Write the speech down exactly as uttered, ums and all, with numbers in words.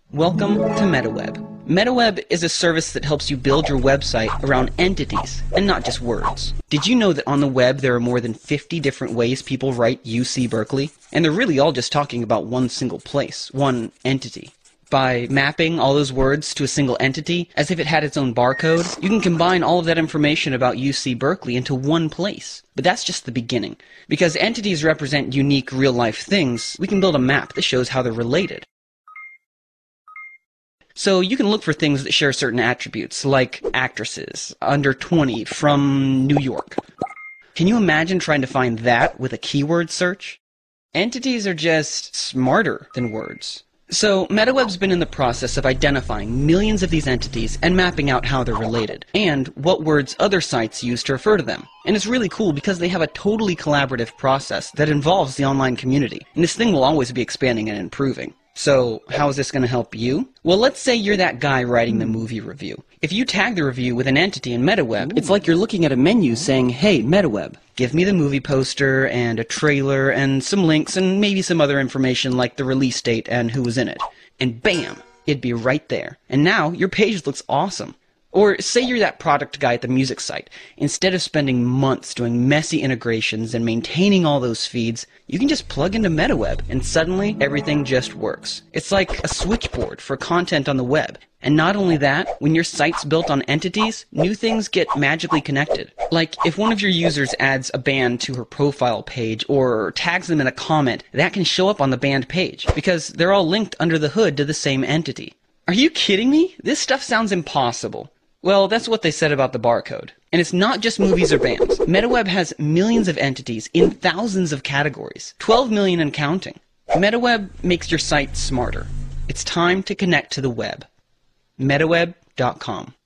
Welcome to MetaWeb. MetaWeb is a service that helps you build your website around entities, and not just words. Did you know that on the web there are more than fifty different ways people write U C Berkeley? And they're really all just talking about one single place, one entity. By mapping all those words to a single entity, as if it had its own barcode, you can combine all of that information about U C Berkeley into one place. But that's just the beginning. Because entities represent unique real-life things, we can build a map that shows how they're related. So you can look for things that share certain attributes, like actresses, under twenty, from New York. Can you imagine trying to find that with a keyword search? Entities are just smarter than words. So MetaWeb's been in the process of identifying millions of these entities and mapping out how they're related, and what words other sites use to refer to them. And it's really cool because they have a totally collaborative process that involves the online community, and this thing will always be expanding and improving. So, how is this going to help you? Well, let's say you're that guy writing the movie review. If you tag the review with an entity in MetaWeb, it's like you're looking at a menu saying, "Hey, MetaWeb, give me the movie poster and a trailer and some links and maybe some other information like the release date and who was in it." And bam, it'd be right there. And now your page looks awesome. Or say you're that product guy at the music site. Instead of spending months doing messy integrations and maintaining all those feeds, you can just plug into MetaWeb and suddenly everything just works. It's like a switchboard for content on the web. And not only that, when your site's built on entities, new things get magically connected. Like if one of your users adds a band to her profile page or tags them in a comment, that can show up on the band page because they're all linked under the hood to the same entity. Are you kidding me? This stuff sounds impossible. Well, that's what they said about the barcode. And it's not just movies or bands. MetaWeb has millions of entities in thousands of categories, twelve million and counting. MetaWeb makes your site smarter. It's time to connect to the web. MetaWeb dot com